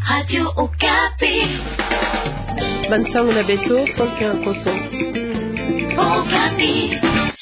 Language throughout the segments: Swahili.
Radio Okapi. Bansango na beto, Franck Koso. Okapi.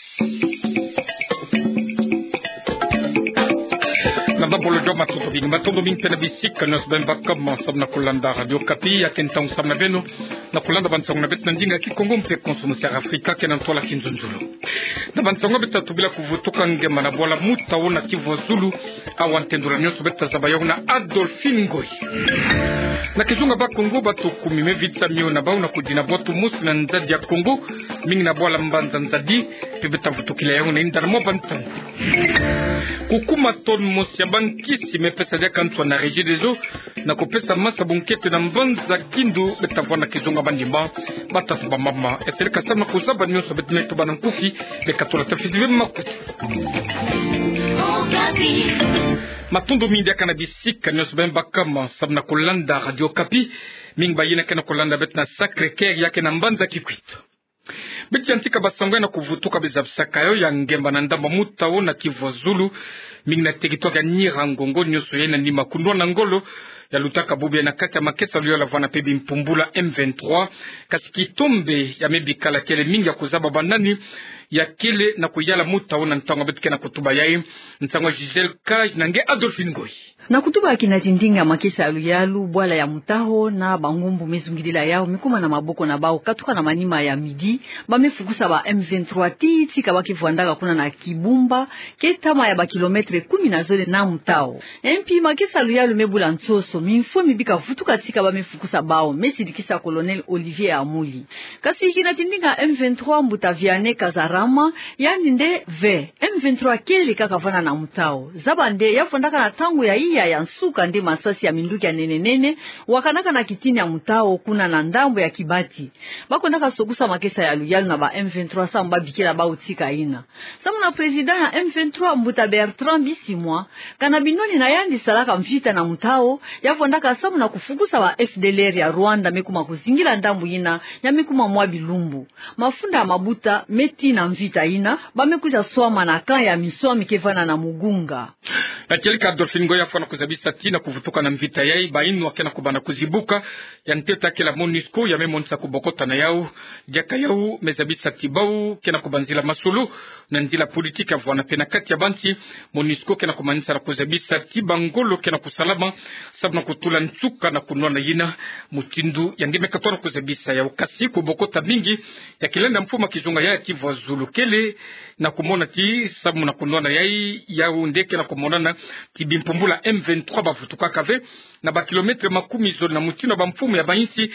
Nababolo jo matondo bing pena bisika nos bemba kama sabna kulanda Radio Okapi ya kentang sabna beno na kulanda bansango na bet nandinga ki Kongo mpe konsumusya Afrika kenan tola kinzunzulu na bansango beta tubila kuvutuka ngema na bola muta wona Kivu Zulu awantendura nyoso beta zabayo na Adolphine Ngoy na kizunga ba Kongo batu kumime vitsa mio na ba una kudina botu musu na nzadi ya Kongo mingi na bola mbanza nzadi pebeta vutukile yangu na indana mo bantango kukuma ton mosia bankisi mepesa dia kantwa na régie des eaux na kopesa masa bunkete na mbanza kindu betavana kizunga bandimba batatu ba mama eseleka sama kusaba nyoso betmeto banankufi bekatola tafizive makutu matondo mindia kana bisika nyoso bemba kama sabna kolanda Radio Okapi mingba yina kana kolanda betna Sacré-Cœur yake na mbanza kikwito beti antika basangwe na kuvutuka bizabsakayo ya ngemba na ndamba mutawo na Kivu Zulu mingi na territoire ya Nirangongo nyoso yena ni makundwa na ngolo ya lutaka bubi na kati ya makesa liyo la vana pebi mpumbula M23 kasiki tombe ya mebikala kele mingi ya kuzaba banani ya kile na kuyala mutawo na ntango betike na kutuba yae ntango Giselle Kaj nange Adolphine Ngoy na kutuba kinatindinga makisa aluyalu bwala ya mutaho na bangumbu mezungilila yao mikuma na maboko na bao katuka na manima ya midi bamefukusa ba M23 titi kabaki vuandaka kuna na Kibumba ketama ya ba kilometre 10 na zole na mutao MP makisa aluyalu mebula nsoso minfo mibika futuka tika bamefukusa bao mesidikisa Colonel Olivier Amuli kasi kinatindinga M23 mbutaviane Kazarama yani nde ve M23 kele kakavana na mutao zabande yafondaka na tangu ya ya nsuka ndi masasi ya minduki ya nene wakanaka na kitini ya mutao kuna na ndambo ya Kibati bako ndaka sokusa makesa ya luyalu na ba M23 samba bikila ba utika ina samu na president ya M23 Mbuta Bertrand Bisimwa kana binoni na yandi salaka mvita na mutao yafondaka samu na kufukusa wa FDLR ya Rwanda mekuma kuzingira ndambu ina ya mekuma mwa bilumbu mafunda ya mabuta meti na mvita ina bamekuja swama na kan ya miswami kevana na Mugunga na kelika Adolphine Ngoy afana kuzabisa tina kuvutuka na mvita yai bainu wakena kubana kuzibuka ya nteta kela MONUSCO ya memonisa kubokota na yao jaka yao mezabisa tibau kena kubanzila masulu na nzila politika vwana pena kati ya bansi MONUSCO kena kumanisa na kuzabisa tibangolo kena kusalama sabna kutula ntuka na kunwa na yina mutindu ya ngeme katona kuzabisa ya ukasi kubokota mingi ya kilenda mfuma kizunga ya Kivu Zulu kele na kumona ti sabu na kunwa na yai ya undeke na kumona na tibimpumbula M23 bafutuka kave na ba kilometre makumi zone na mutino ba mfumu ya bainsi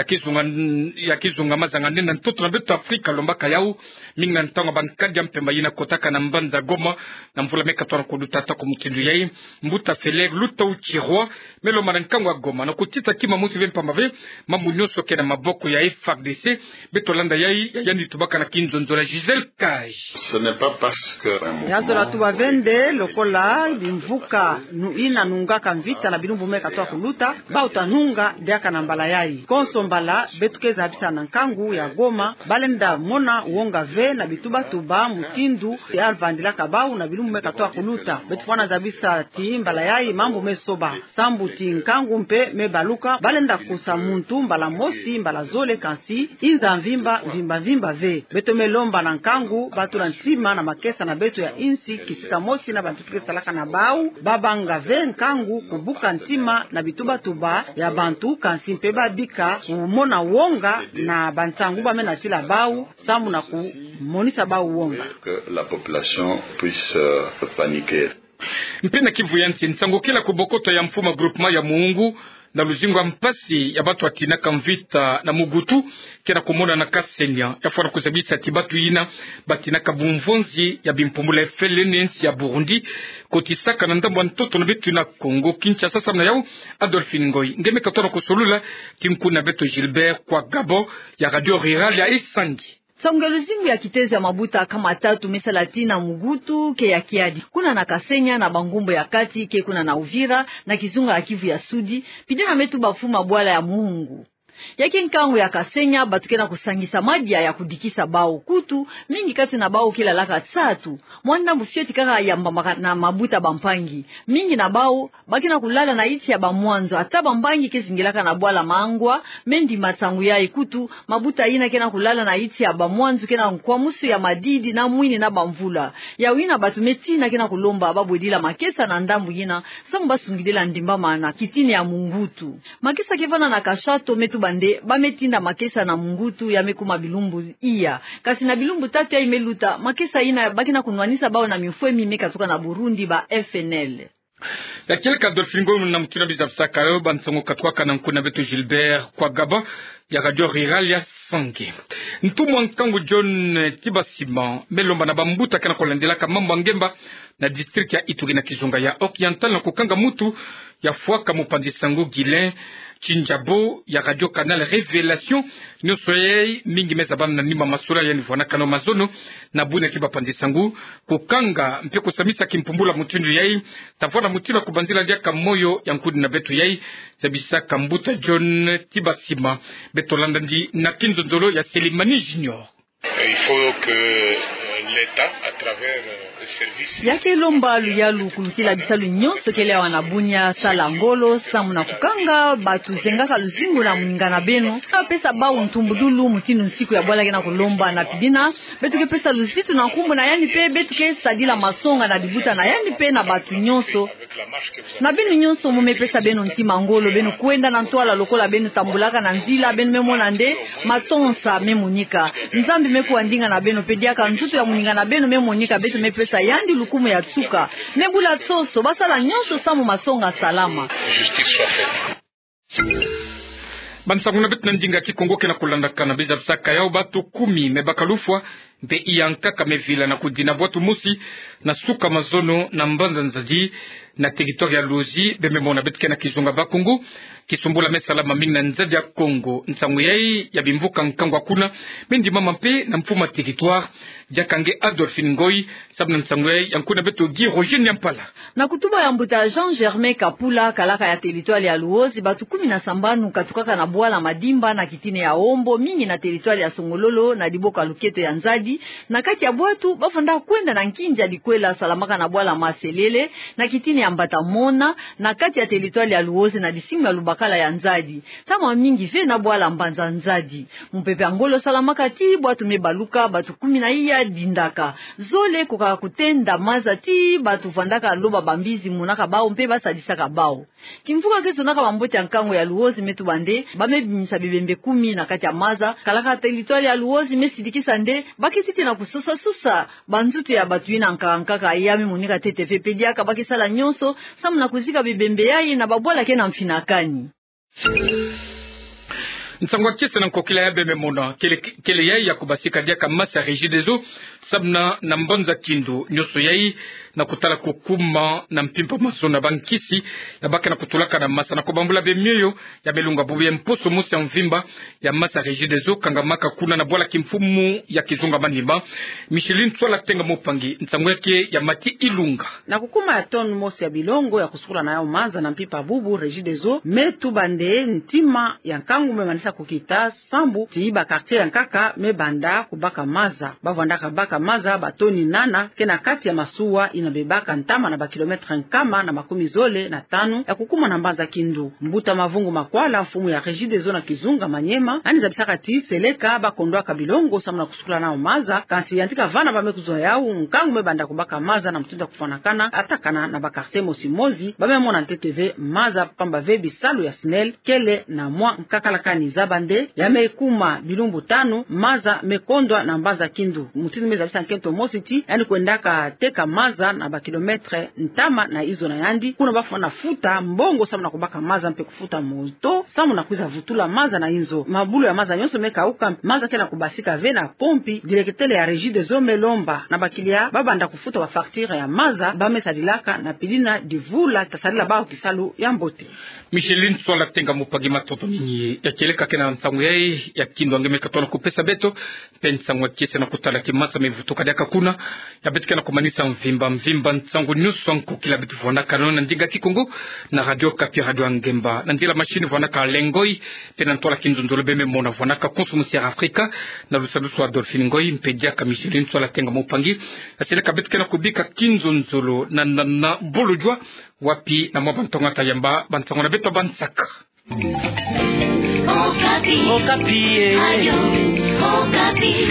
ya kizunga mazanga nena ntoto na beto Afrika lombaka yao minga ntango bankadi mpemba yina kotaka na mbanza Goma na mvula mekatwa na kudutata ko mutindu yai mbuta feler luta uchirwa melo marankango Goma na kutita kima musi vempamba ve mamunyoso kena maboko ya FARDC beto landa yai yani tubaka na kinzonzo la Giselle Kaj ce n'est pas parce que yazola tuba vende lokola bimvuka ina nungaka mvita na bilumbu meka toa kuluta bauta nunga diaka na mbala yai konso mbala betukeza habisa na nkangu ya Goma balenda mona uonga ve na bituba tuba mutindu ya alvandila kabau na bilumbu meka toa kuluta betufana zabisa ti mbala yai mambu mesoba sambu ti nkangu mpe mebaluka balenda kusa muntu mbala mosi mbala zole kansi inza vimba ve beto melomba na nkangu batula ntima na makesa na beto ya insi kisika mosi na bantutuke salaka na bau babanga ve nkangu kubuka ntima na bituba tuba ya bantu kansi mpe babika umona wonga na bansangu bamena sila bau samu na kumonisa bau wonga que la population puisse paniquer mpena Kivu yansi ntango kila kubokoto ya mfuma groupement ya Muungu na luzingo mpasi ya batu atinaka mvita na Mugutu kena kumona na Kasenya yafana kuzabisa tibatu ina batinaka bumvonzi ya bimpumbula FLNC ya Burundi kotisaka na ndambo ntoto na betu na Kongo Kinshasa sasa na yao Adolphine Ngoy ngeme katona kusolula timkuna beto Gilbert kwa Gabo ya Radio Rural ya Isangi Songeluzingu ya kitezi ya mabuta kama tatu mesalatina Mugutu ke ya Kiadi kuna na Kasenya na Bangumbo ya kati ke kuna na Uvira na Kizunga ya Kivu ya Sudi pidena metu bafuma bwala ya Muhungu Yake nkangu ya Kasenya batukena kusangisa madia ya kudikisa bao kutu mingi kati na bao kila laka tatu mwanda mufyeti kaka yamba na mabuta bampangi mingi na bao bakina kulala na iti ya bamwanzo ata bampangi kezingilaka na bwala mangwa mendi masangu ya ikutu mabuta ina kena kulala na iti ya bamwanzo kena kwa musu ya madidi na mwini na bamvula ya wina batumeti na kena kulomba babwedila makesa na ndambu yina samu basungidila ndimba mana kitini ya mungutu makesa kevana na kashato metu bande bametinda makesa na mungutu ya mekuma bilumbu iya kasi na bilumbu tatu ya imeluta makesa ina bakina kunwanisa bao na mifue mimeka tuka na Burundi ba FNL ya kelka dolfingo na mkina bizabsaka yo bansongo katwaka na nkuna betu Gilbert kwa gaba ya radio rural ya Sange ntumwa nkangu John Tibasima melomba na bambuta kana kolendela ka mambo ngemba na district ya Ituri na Kizunga ya Oriental na kukanga mutu ya fuaka mupanzi sango Guilain Chinjabo ya radio canal Révélation nyosoyei mingi meza bana nima masura yani vona kano mazono na bune kiba panzi sangu kukanga mpe kusamisa kimpumbula mutindu yai tavona mutila kubanzila dia kamoyo yankudi na betu yai zabisa kambuta John Tibasima beto landandi na kinzondolo ya Selimani Junior. Il faut que l'État à travers yake lomba luyalu kulukila bisalu nyonso kele wanabunya sala ngolo samu na kukanga batu zengaka luzingu na mungana beno pesa bao ntumbudulu mutinu nsiku ya bwala kena kulomba na pibina betuke pesa luzitu na kumbu na yani pe betuke sadila masonga na dibuta na yani pe na batu nyonso na benu nyonso mume pesa beno ntima ngolo beno kuenda na ntwala lokola beno tambulaka na nzila beno memona nde matonsa memunika nzambi mekuandinga na beno pediaka ntutu ya muninga na beno memunika betu mepesa yandi lukumu ya tsuka nebula toso basala nyonso samu masonga salama justice soit faite. Bansanguna betu ndinga kikongo kena kulandaka na bizabsaka yao batu 10 mebakalufwa mpe iyankaka mevila na kudina bwatu musi na suka mazono na mbanza nzaji na territoire ya Lozi bememona betu kena Kizunga bakungu kisumbula mesalama mingi na nzadi ya Kongo nsangu yai ya bimvuka nkangwa kuna mendi mama mpe na mfuma territoire Jakange Adolphine Ngoi sabna nsangu yai yankuna betu Guy Roger Nyampala na kutuba ya mbuta Jean-Germain Kapula kalaka ya territoire ya Luozi batu 17 katukaka na bwala madimba na kitine ya Ombo mingi na territoire ya Songololo na diboka luketo ya Nzadi na kati ya bwatu bafanda kwenda na Nkinja dikwela salamaka na bwala Maselele na kitine ya Mbata Mona na kati ya territoire ya Luozi na disimu ya Lubakala ya Nzadi tama mingi ve na bwala Mbanza Nzadi mpepe angolo salamaka ti bwatu mebaluka batu 10 dindaka zole kuka kutenda maza ti batu vandaka loba bambizi munaka bao mpe basadisaka bao kimfuka keso naka bambote nkango ya Luozi metu bande bamebimisa bibembe 10 na kati ya maza kalaka territoire ya Luozi mesidikisa nde bakititi na kusosa susa banzutu ya batu ina nkaka yami munika TTV pediaka bakisala nyonso samu na kuzika bibembe yai na babwala ke na mfinakani nsangwa kisa na nkokila ya bememona kele yai ya kubasika diaka masa Regideso sabna na mbonza kindu nyoso yai na kutala kukuma na mpimpa maso na bankisi na baka na kutulaka na masa na kubambula bemioyo ya belunga bubu ya mposo musi ya mvimba ya masa Regideso kangamaka kuna na bwala kimfumu ya Kizunga manimba Micheline Twala tenga mopangi nsangwa yake ya Mati Ilunga na kukuma ya ton mosi ya bilongo ya kusukula na yao manza na mpipa bubu Regideso metu bande ntima ya nkangu memanisa kukita sambu tiiba quartier ya nkaka mebanda kubaka maza bavandaka baka maza batoni nana kena kati ya masuwa inabebaka ntama na bakilometre nkama na 15 ya kukuma na mbanza kindu mbuta mavungu makwala mfumu ya Regideso na Kizunga Manyema ani zabisaka ti seleka bakondwa kabilongo samuna kusukula nao maza kansi yantika vana bamekuzo yao nkangu mebanda kubaka maza na mtunda kufanakana atakana na bakarte mosimozi bamemona TTV maza pamba vebi salu ya SNEL kele na mwa nkakalakani zabande ya mekuma bilumbu 5 maza mekondwa na mbanza kindu mutini mezabisa nkento mositi yani kuendaka teka maza na bakilometre ntama na izo na yandi kuna bafana futa mbongo samu na kubaka maza mpe kufuta moto samu na kuiza vutula maza na inzo mabulu ya maza nyonso mekauka maza kena kubasika vena pompi direktele ya Regideso melomba na bakilia babanda kufuta wa facture ya maza bamesadilaka na pilina divula tasalila bao kisalu ya mbote Micheline Twala tenga mupagi matoto mingi ya keleka kena nsangu yai ya kindu angemeka tona kupesa beto pensangu kese na kutala kimasa vutoka daka kuna ya betuka na kumanisa mvimba nsangu nyuso anko kila betu vona kanona ndinga kikongo na radio Kapi radio Ngemba na ndila machine vona ka lengoi pena ntola kinzonzolo beme mona vona ka consommusier Afrika na lusalusu Adolphine Ngoi mpedia ka Micheline sola tenga mopangi asile ka betuka na kubika kinzonzolo na bolojwa wapi na mwabantonga tayamba bantonga na beto bansaka Okapi.